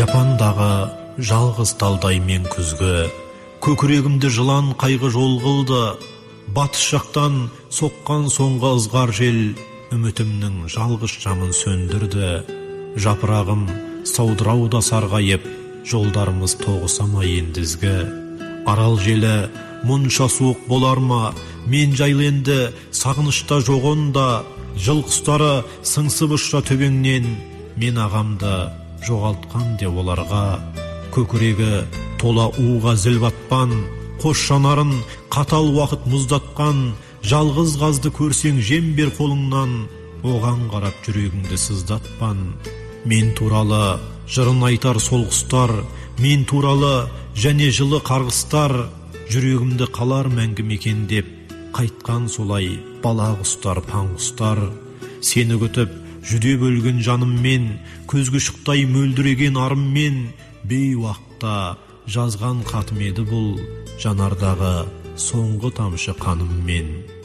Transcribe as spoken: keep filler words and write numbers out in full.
жапандағы жалғыз талдай мен күзгі, көкірегімді жылан қайғы жол қылды. Батыс жақтан соққан соңғы ызғар жел үмітімнің жалғыз шамын сөндірді. Жапырағым саудырауда сарғайып, жолдарымыз тоғыса ма ендізгі. Арал желі мұнша суық болар ма, мен жайленді сағынышта жоғында. Жыл құстары сыңсып ұшса төбеңнен, мен ағамды жоғалтқан де оларға. Көкірегі тола уға зіл батпан, қош жанарын қатал уақыт мұздатқан. Жалғыз қазды көрсең жем бер қолыңнан, оған қарап жүрегіңді сыздатпан. Мен туралы жырын айтар сол құстар, мен туралы және жылы қарғыстар. Жүрегімді қалар мәңгі мекендеп, қайтқан солай бала құстар, паң құстар. Сені күтіп жүдеп өлген жаныммен, көзге шықтай мөлдіреген арыммен, бейуақта жазған хатым еді бұл, жанардағы соңғы тамшы қаныммен.